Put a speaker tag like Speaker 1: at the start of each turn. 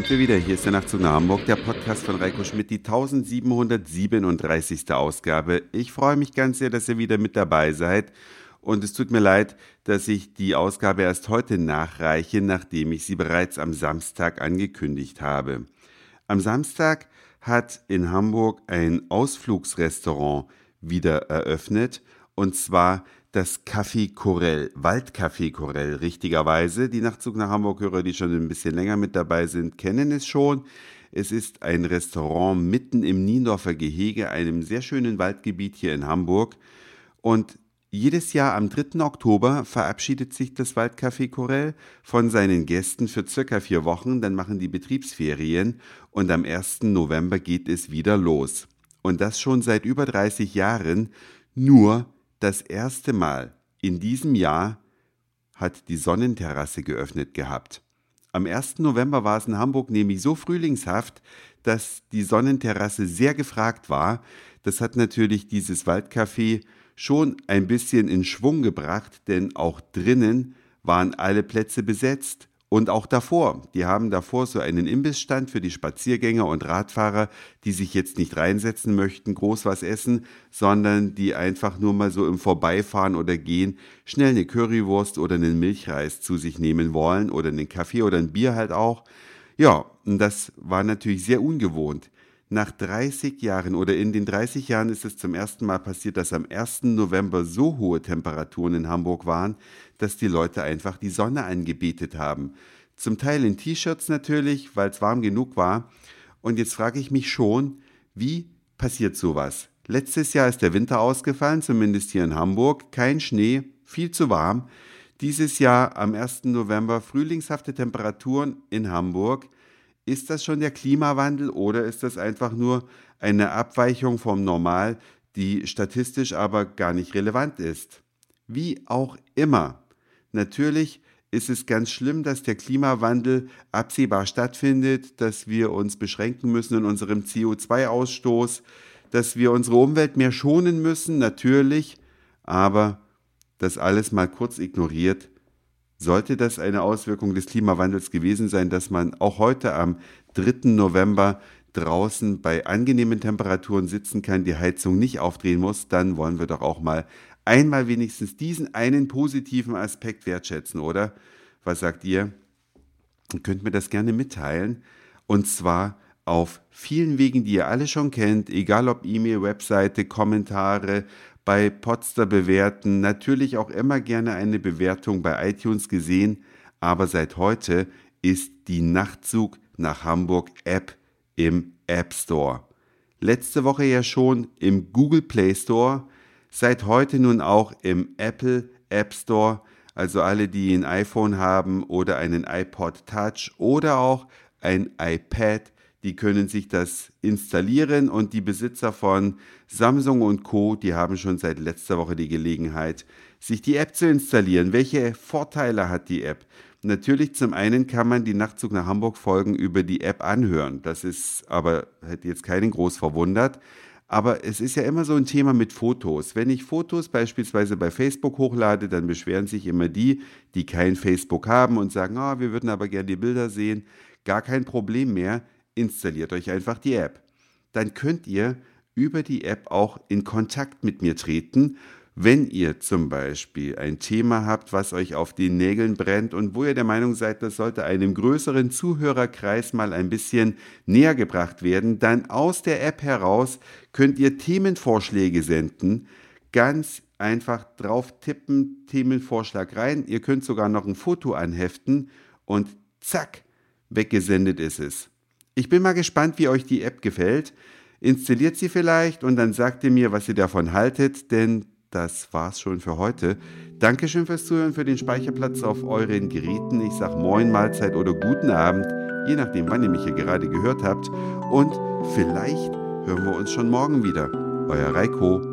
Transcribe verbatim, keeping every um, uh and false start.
Speaker 1: sind wir wieder. Hier ist der Nachtzug nach Hamburg, der Podcast von Reiko Schmidt, die tausendsiebenhundertsiebenunddreißigste Ausgabe. Ich freue mich ganz sehr, dass ihr wieder mit dabei seid. Und es tut mir leid, dass ich die Ausgabe erst heute nachreiche, nachdem ich sie bereits am Samstag angekündigt habe. Am Samstag hat in Hamburg ein Ausflugsrestaurant wieder eröffnet, und zwar das Café Corell, Waldcafé Corell, richtigerweise. Die Nachtzug nach Hamburg-Hörer, die schon ein bisschen länger mit dabei sind, kennen es schon. Es ist ein Restaurant mitten im Niendorfer Gehege, einem sehr schönen Waldgebiet hier in Hamburg. Und jedes Jahr am dritten Oktober verabschiedet sich das Waldcafé Corell von seinen Gästen für circa vier Wochen. Dann machen die Betriebsferien und am ersten November geht es wieder los. Und das schon seit über dreißig Jahren. Nur das erste Mal in diesem Jahr hat die Sonnenterrasse geöffnet gehabt. Am ersten November war es in Hamburg nämlich so frühlingshaft, dass die Sonnenterrasse sehr gefragt war. Das hat natürlich dieses Waldcafé schon ein bisschen in Schwung gebracht, denn auch drinnen waren alle Plätze besetzt. Und auch davor, die haben davor so einen Imbissstand für die Spaziergänger und Radfahrer, die sich jetzt nicht reinsetzen möchten, groß was essen, sondern die einfach nur mal so im Vorbeifahren oder Gehen schnell eine Currywurst oder einen Milchreis zu sich nehmen wollen oder einen Kaffee oder ein Bier halt auch. Ja, und das war natürlich sehr ungewohnt. Nach dreißig Jahren oder in den dreißig Jahren ist es zum ersten Mal passiert, dass am ersten November so hohe Temperaturen in Hamburg waren, dass die Leute einfach die Sonne angebetet haben. Zum Teil in T-Shirts natürlich, weil es warm genug war. Und jetzt frage ich mich schon, wie passiert sowas? Letztes Jahr ist der Winter ausgefallen, zumindest hier in Hamburg. Kein Schnee, viel zu warm. Dieses Jahr am ersten November frühlingshafte Temperaturen in Hamburg. Ist das schon der Klimawandel oder ist das einfach nur eine Abweichung vom Normal, die statistisch aber gar nicht relevant ist? Wie auch immer. Natürlich ist es ganz schlimm, dass der Klimawandel absehbar stattfindet, dass wir uns beschränken müssen in unserem C O zwei Ausstoß, dass wir unsere Umwelt mehr schonen müssen, natürlich, aber das alles mal kurz ignoriert. Sollte das eine Auswirkung des Klimawandels gewesen sein, dass man auch heute am dritten November draußen bei angenehmen Temperaturen sitzen kann, die Heizung nicht aufdrehen muss, dann wollen wir doch auch mal einmal wenigstens diesen einen positiven Aspekt wertschätzen, oder? Was sagt ihr? Ihr könnt mir das gerne mitteilen, und zwar auf vielen Wegen, die ihr alle schon kennt, egal ob E-Mail, Webseite, Kommentare, bei Podster bewerten, natürlich auch immer gerne eine Bewertung bei iTunes gesehen, aber seit heute ist die Nachtzug nach Hamburg App im App Store. Letzte Woche ja schon im Google Play Store, seit heute nun auch im Apple App Store, also alle, die ein iPhone haben oder einen iPod Touch oder auch ein iPad, die können sich das installieren, und die Besitzer von Samsung und Co., die haben schon seit letzter Woche die Gelegenheit, sich die App zu installieren. Welche Vorteile hat die App? Natürlich, zum einen kann man die Nachtzug nach Hamburg Folgen über die App anhören. Das ist aber, hätte jetzt keinen groß verwundert. Aber es ist ja immer so ein Thema mit Fotos. Wenn ich Fotos beispielsweise bei Facebook hochlade, dann beschweren sich immer die, die kein Facebook haben und sagen, oh, wir würden aber gerne die Bilder sehen. Gar kein Problem mehr. Installiert euch einfach die App. Dann könnt ihr über die App auch in Kontakt mit mir treten, wenn ihr zum Beispiel ein Thema habt, was euch auf den Nägeln brennt und wo ihr der Meinung seid, das sollte einem größeren Zuhörerkreis mal ein bisschen näher gebracht werden, dann aus der App heraus könnt ihr Themenvorschläge senden. Ganz einfach drauf tippen, Themenvorschlag rein. Ihr könnt sogar noch ein Foto anheften und zack, weggesendet ist es. Ich bin mal gespannt, wie euch die App gefällt. Installiert sie vielleicht und dann sagt ihr mir, was ihr davon haltet, denn das war's schon für heute. Dankeschön fürs Zuhören, für den Speicherplatz auf euren Geräten. Ich sag Moin, Mahlzeit oder guten Abend, je nachdem, wann ihr mich hier gerade gehört habt. Und vielleicht hören wir uns schon morgen wieder. Euer Reiko.